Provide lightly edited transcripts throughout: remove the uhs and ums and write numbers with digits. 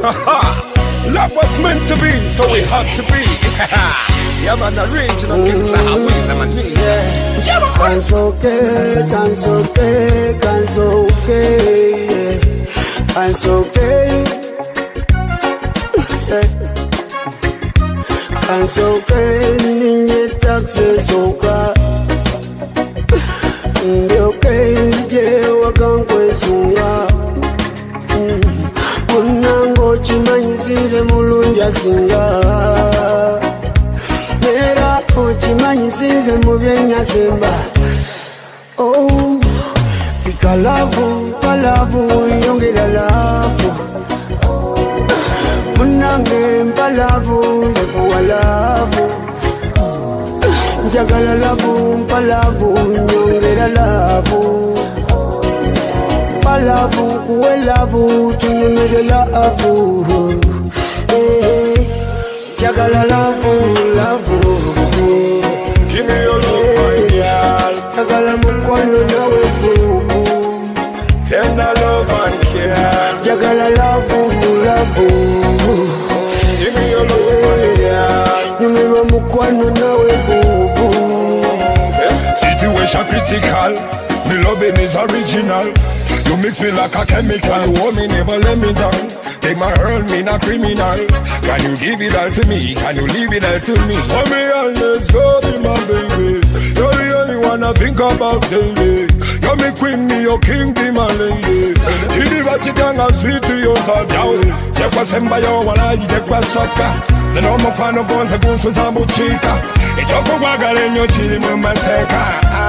Love was meant to be, so we had to be. Yeah, man, the original kings are how wings and my knees. Yeah, man. Can't okay, can't okay, can't okay, can't okay. Can't okay, ninja taxes okay. Okay, yeah, wakan kwesunga. Unango chimanyi sinze mulunja singa. Nera chimanyi sinze mubyenya simba. Oh, pikalavu, palavu, yongela lavu. Munange mpalavu, yekuwa lavu. Njagala lavu, mpalavu, nyongela lavu. Palavu, kuwe lavu, tunyumire lavu. Njagala lavu, lavu. Give me your love, my girl. Njagala mukwano nawe bubu. Tender love and care. Njagala lavu, lavu. Give me your love, my girl. Nyumire mukwano nawe bubu. Situation critical. Me loving is original. You mix me like a chemical. You want me, never let me down. Take my earn, me not criminal. Can you give it all to me? Can you leave it all to me? Hold me and let's go, be my baby. You're the only one I think about daily. You're me queen, me your king, be my lady. Chidi wachitanga sweet to your top down. Chekwa semba yo walaji, chekwa soka. Zeno mfano bonte bunsu zambu chika. Ichoko wagale nyo chili mumateka.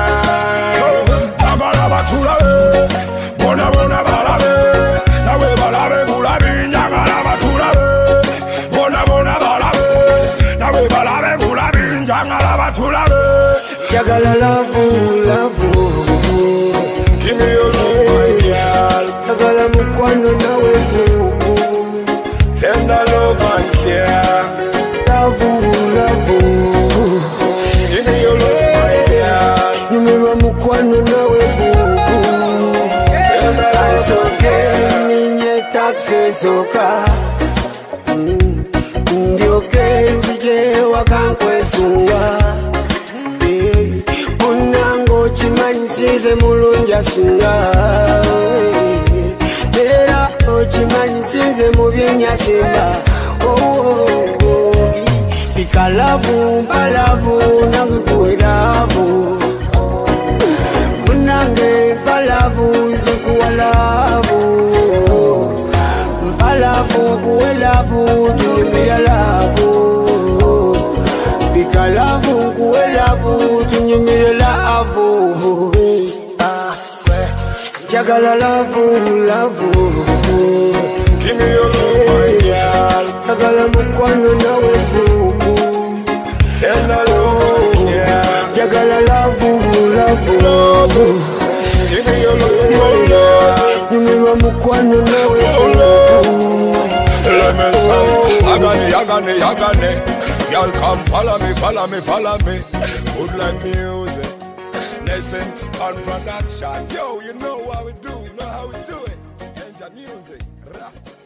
Abalaba tulawe, bona bona balawe. Nawe balawe bulabi, nyangala batulawe. Bona bona balawe, nawe balawe bulabi, nyangala batulawe. Njagala lavu, lavu. Give me your love, my girl. Njagala mukwano nawe bubu. Tender love and care. Lavu, lavu. Give me your love, my girl. Nyumire mukwano nawe bubu. Can't okay, ninye taxes okay. Ndi okay, vije wakan kwesunga. Unango chimanyi sinze mulunja singa. Nera chimanyi sinze mubyenya simba. Pikalavu, mpalavu, nange kuwe lavu. Munange mpalavu, zikuwa lavu. Mpalavu, kuwe lavu, tunyumira lavu. Pikalavu, kuwe lavu, tunyumira lavu. Njagala lavu, lavu. Give me your love, my girl. Njagala mukwano nawe bubu. Tender love and care. Njagala lavu, lavu. Give me your love, my girl. Nyumire mukwano nawe bubu. Let me say, Agane. Y'all come follow me, follow me, follow me. Good like music. Listen on production. Yo, you know how we do, you know how we do it. Enjoy music. Rah.